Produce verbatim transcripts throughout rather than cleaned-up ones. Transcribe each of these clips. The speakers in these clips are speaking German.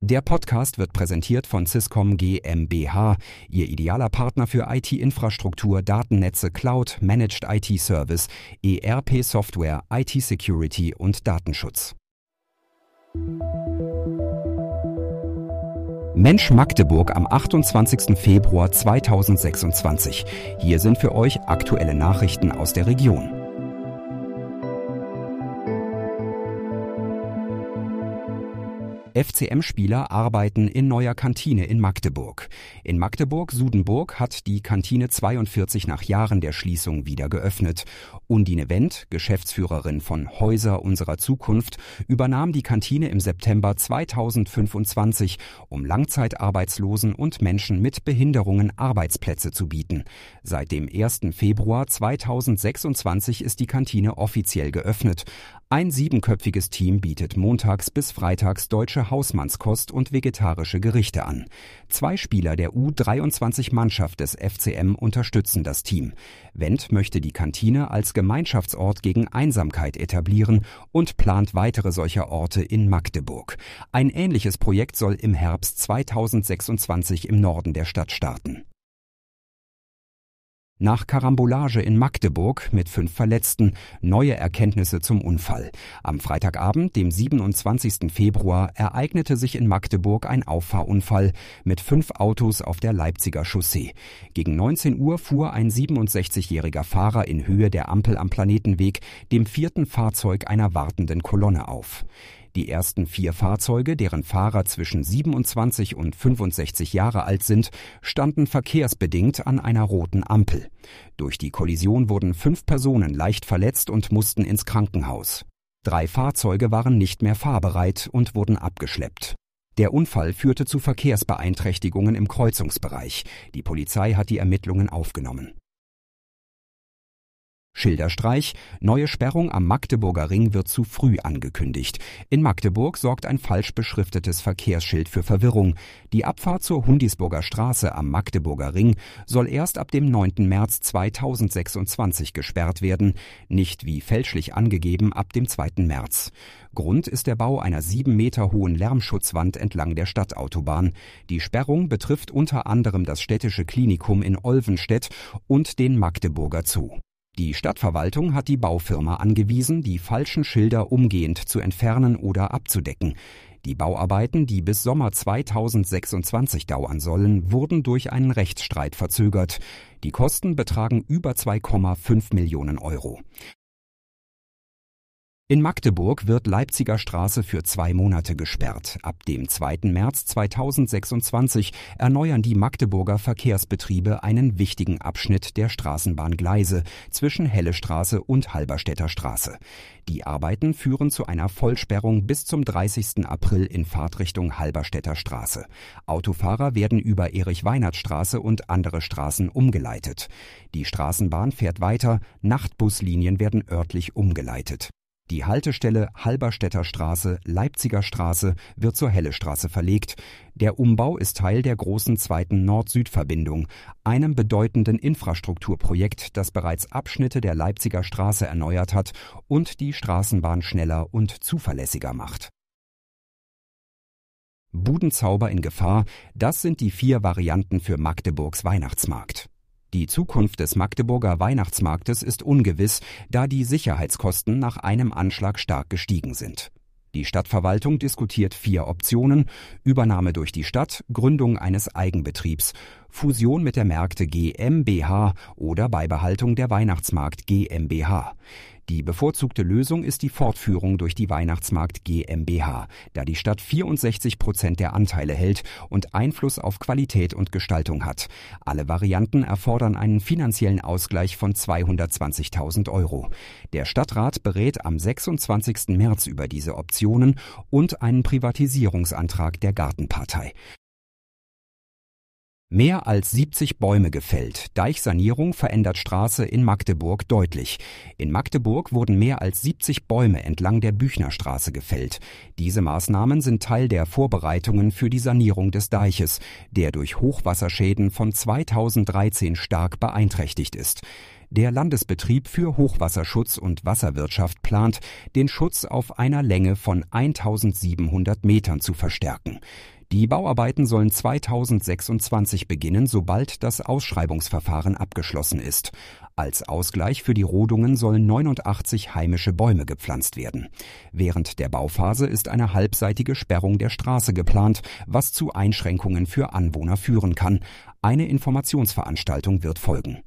Der Podcast wird präsentiert von Swisscom GmbH, Ihr idealer Partner für I T-Infrastruktur, Datennetze, Cloud, Managed I T-Service, E R P-Software, I T-Security und Datenschutz. Mensch Magdeburg am achtundzwanzigsten Februar zweitausendsechsundzwanzig. Hier sind für euch aktuelle Nachrichten aus der Region. F C M-Spieler arbeiten in neuer Kantine in Magdeburg. In Magdeburg-Sudenburg hat die Kantine zweiundvierzig nach Jahren der Schließung wieder geöffnet. Undine Wendt, Geschäftsführerin von Häuser unserer Zukunft, übernahm die Kantine im September zweitausendfünfundzwanzig, um Langzeitarbeitslosen und Menschen mit Behinderungen Arbeitsplätze zu bieten. Seit dem ersten Februar zweitausendsechsundzwanzig ist die Kantine offiziell geöffnet. Ein siebenköpfiges Team bietet montags bis freitags deutsche Hausmannskost und vegetarische Gerichte an. Zwei Spieler der U dreiundzwanzig-Mannschaft des F C M unterstützen das Team. Wendt möchte die Kantine als Gemeinschaftsort gegen Einsamkeit etablieren und plant weitere solcher Orte in Magdeburg. Ein ähnliches Projekt soll im Herbst zweitausendsechsundzwanzig im Norden der Stadt starten. Nach Karambolage in Magdeburg mit fünf Verletzten, neue Erkenntnisse zum Unfall. Am Freitagabend, dem siebenundzwanzigsten Februar, ereignete sich in Magdeburg ein Auffahrunfall mit fünf Autos auf der Leipziger Chaussee. Gegen neunzehn Uhr fuhr ein siebenundsechzigjähriger Fahrer in Höhe der Ampel am Planetenweg dem vierten Fahrzeug einer wartenden Kolonne auf. Die ersten vier Fahrzeuge, deren Fahrer zwischen siebenundzwanzig und fünfundsechzig Jahre alt sind, standen verkehrsbedingt an einer roten Ampel. Durch die Kollision wurden fünf Personen leicht verletzt und mussten ins Krankenhaus. Drei Fahrzeuge waren nicht mehr fahrbereit und wurden abgeschleppt. Der Unfall führte zu Verkehrsbeeinträchtigungen im Kreuzungsbereich. Die Polizei hat die Ermittlungen aufgenommen. Schilderstreich: Neue Sperrung am Magdeburger Ring wird zu früh angekündigt. In Magdeburg sorgt ein falsch beschriftetes Verkehrsschild für Verwirrung. Die Abfahrt zur Hundisburger Straße am Magdeburger Ring soll erst ab dem neunten März zweitausendsechsundzwanzig gesperrt werden, nicht wie fälschlich angegeben ab dem zweiten März. Grund ist der Bau einer sieben Meter hohen Lärmschutzwand entlang der Stadtautobahn. Die Sperrung betrifft unter anderem das städtische Klinikum in Olvenstedt und den Magdeburger Zoo. Die Stadtverwaltung hat die Baufirma angewiesen, die falschen Schilder umgehend zu entfernen oder abzudecken. Die Bauarbeiten, die bis Sommer zweitausendsechsundzwanzig dauern sollen, wurden durch einen Rechtsstreit verzögert. Die Kosten betragen über zwei Komma fünf Millionen Euro. In Magdeburg wird Leipziger Straße für zwei Monate gesperrt. Ab dem zweiten März zweitausendsechsundzwanzig erneuern die Magdeburger Verkehrsbetriebe einen wichtigen Abschnitt der Straßenbahngleise zwischen Hellestraße und Halberstädter Straße. Die Arbeiten führen zu einer Vollsperrung bis zum dreißigsten April in Fahrtrichtung Halberstädter Straße. Autofahrer werden über Erich-Weinert-Straße und andere Straßen umgeleitet. Die Straßenbahn fährt weiter, Nachtbuslinien werden örtlich umgeleitet. Die Haltestelle Halberstädter Straße, Leipziger Straße wird zur Hellestraße verlegt. Der Umbau ist Teil der großen zweiten Nord-Süd-Verbindung, einem bedeutenden Infrastrukturprojekt, das bereits Abschnitte der Leipziger Straße erneuert hat und die Straßenbahn schneller und zuverlässiger macht. Budenzauber in Gefahr, das sind die vier Varianten für Magdeburgs Weihnachtsmarkt. Die Zukunft des Magdeburger Weihnachtsmarktes ist ungewiss, da die Sicherheitskosten nach einem Anschlag stark gestiegen sind. Die Stadtverwaltung diskutiert vier Optionen: Übernahme durch die Stadt, Gründung eines Eigenbetriebs, Fusion mit der Märkte GmbH oder Beibehaltung der Weihnachtsmarkt GmbH. Die bevorzugte Lösung ist die Fortführung durch die Weihnachtsmarkt GmbH, da die Stadt vierundsechzig Prozent der Anteile hält und Einfluss auf Qualität und Gestaltung hat. Alle Varianten erfordern einen finanziellen Ausgleich von zweihundertzwanzigtausend Euro. Der Stadtrat berät am sechsundzwanzigsten März über diese Optionen und einen Privatisierungsantrag der Gartenpartei. Mehr als siebzig Bäume gefällt. Deichsanierung verändert Straße in Magdeburg deutlich. In Magdeburg wurden mehr als siebzig Bäume entlang der Büchnerstraße gefällt. Diese Maßnahmen sind Teil der Vorbereitungen für die Sanierung des Deiches, der durch Hochwasserschäden von zweitausenddreizehn stark beeinträchtigt ist. Der Landesbetrieb für Hochwasserschutz und Wasserwirtschaft plant, den Schutz auf einer Länge von eintausendsiebenhundert Metern zu verstärken. Die Bauarbeiten sollen zweitausendsechsundzwanzig beginnen, sobald das Ausschreibungsverfahren abgeschlossen ist. Als Ausgleich für die Rodungen sollen neunundachtzig heimische Bäume gepflanzt werden. Während der Bauphase ist eine halbseitige Sperrung der Straße geplant, was zu Einschränkungen für Anwohner führen kann. Eine Informationsveranstaltung wird folgen.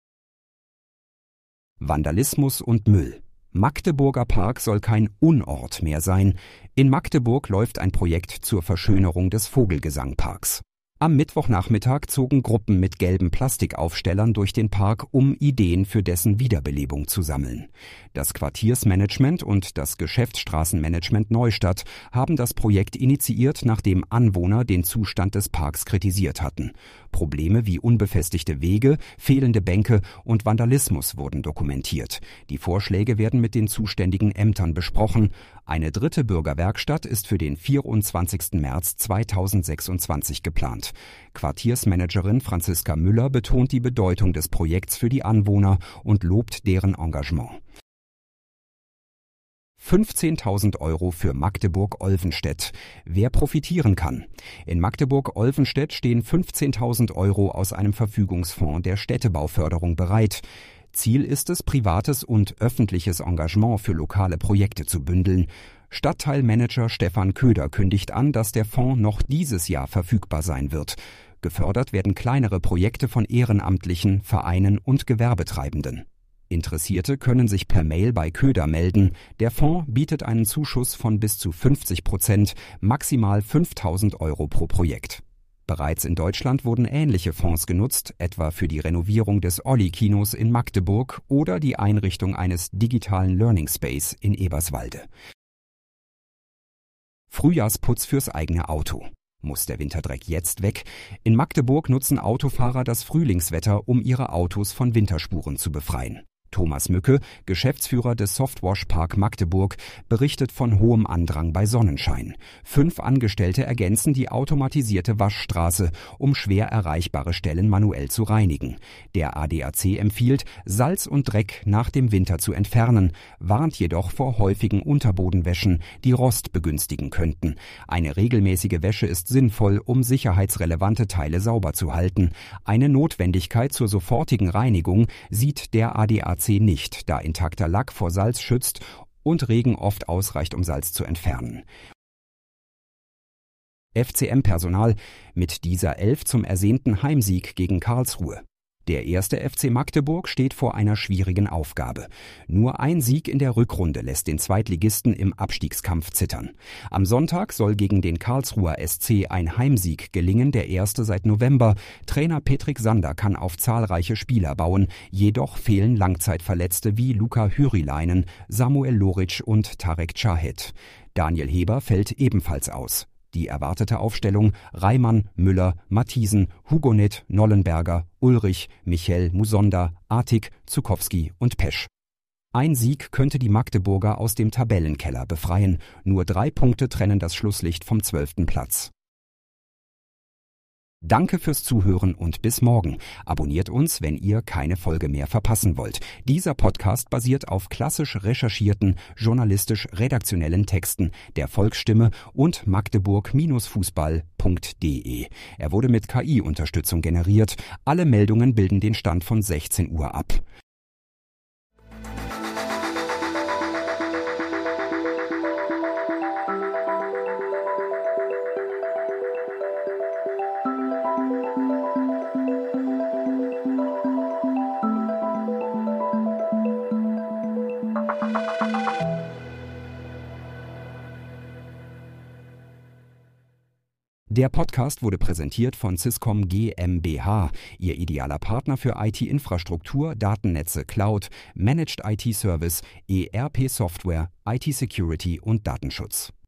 Vandalismus und Müll. Magdeburger Park soll kein Unort mehr sein. In Magdeburg läuft ein Projekt zur Verschönerung des Vogelgesangparks. Am Mittwochnachmittag zogen Gruppen mit gelben Plastikaufstellern durch den Park, um Ideen für dessen Wiederbelebung zu sammeln. Das Quartiersmanagement und das Geschäftsstraßenmanagement Neustadt haben das Projekt initiiert, nachdem Anwohner den Zustand des Parks kritisiert hatten. Probleme wie unbefestigte Wege, fehlende Bänke und Vandalismus wurden dokumentiert. Die Vorschläge werden mit den zuständigen Ämtern besprochen. Eine dritte Bürgerwerkstatt ist für den vierundzwanzigsten März zweitausendsechsundzwanzig geplant. Quartiersmanagerin Franziska Müller betont die Bedeutung des Projekts für die Anwohner und lobt deren Engagement. fünfzehntausend Euro für Magdeburg-Olvenstedt. Wer profitieren kann? In Magdeburg-Olvenstedt stehen fünfzehntausend Euro aus einem Verfügungsfonds der Städtebauförderung bereit. Ziel ist es, privates und öffentliches Engagement für lokale Projekte zu bündeln. Stadtteilmanager Stefan Köder kündigt an, dass der Fonds noch dieses Jahr verfügbar sein wird. Gefördert werden kleinere Projekte von Ehrenamtlichen, Vereinen und Gewerbetreibenden. Interessierte können sich per Mail bei Köder melden. Der Fonds bietet einen Zuschuss von bis zu fünfzig Prozent, maximal fünftausend Euro pro Projekt. Bereits in Deutschland wurden ähnliche Fonds genutzt, etwa für die Renovierung des Olli-Kinos in Magdeburg oder die Einrichtung eines digitalen Learning Space in Eberswalde. Frühjahrsputz fürs eigene Auto. Muss der Winterdreck jetzt weg? In Magdeburg nutzen Autofahrer das Frühlingswetter, um ihre Autos von Winterspuren zu befreien. Thomas Mücke, Geschäftsführer des Softwash Park Magdeburg, berichtet von hohem Andrang bei Sonnenschein. Fünf Angestellte ergänzen die automatisierte Waschstraße, um schwer erreichbare Stellen manuell zu reinigen. Der A D A C empfiehlt, Salz und Dreck nach dem Winter zu entfernen, warnt jedoch vor häufigen Unterbodenwäschen, die Rost begünstigen könnten. Eine regelmäßige Wäsche ist sinnvoll, um sicherheitsrelevante Teile sauber zu halten. Eine Notwendigkeit zur sofortigen Reinigung sieht der A D A C nicht, da intakter Lack vor Salz schützt und Regen oft ausreicht, um Salz zu entfernen. F C M-Personal mit dieser Elf zum ersehnten Heimsieg gegen Karlsruhe. Der erste F C Magdeburg steht vor einer schwierigen Aufgabe. Nur ein Sieg in der Rückrunde lässt den Zweitligisten im Abstiegskampf zittern. Am Sonntag soll gegen den Karlsruher S C ein Heimsieg gelingen, der erste seit November. Trainer Petrik Sander kann auf zahlreiche Spieler bauen, jedoch fehlen Langzeitverletzte wie Luka Hyriläinen, Samuel Loric und Tarek Cahed. Daniel Heber fällt ebenfalls aus. Die erwartete Aufstellung: Reimann, Müller, Matthiesen, Hugonet, Nollenberger, Ulrich, Michel, Musonda, Artig, Zukowski und Pesch. Ein Sieg könnte die Magdeburger aus dem Tabellenkeller befreien. Nur drei Punkte trennen das Schlusslicht vom zwölften Platz. Danke fürs Zuhören und bis morgen. Abonniert uns, wenn ihr keine Folge mehr verpassen wollt. Dieser Podcast basiert auf klassisch recherchierten, journalistisch-redaktionellen Texten der Volksstimme und magdeburg Fußball punkt de. Er wurde mit K I-Unterstützung generiert. Alle Meldungen bilden den Stand von sechzehn Uhr ab. Der Podcast wurde präsentiert von Syscom GmbH, Ihr idealer Partner für I T-Infrastruktur, Datennetze, Cloud, Managed I T-Service, E R P-Software, I T-Security und Datenschutz.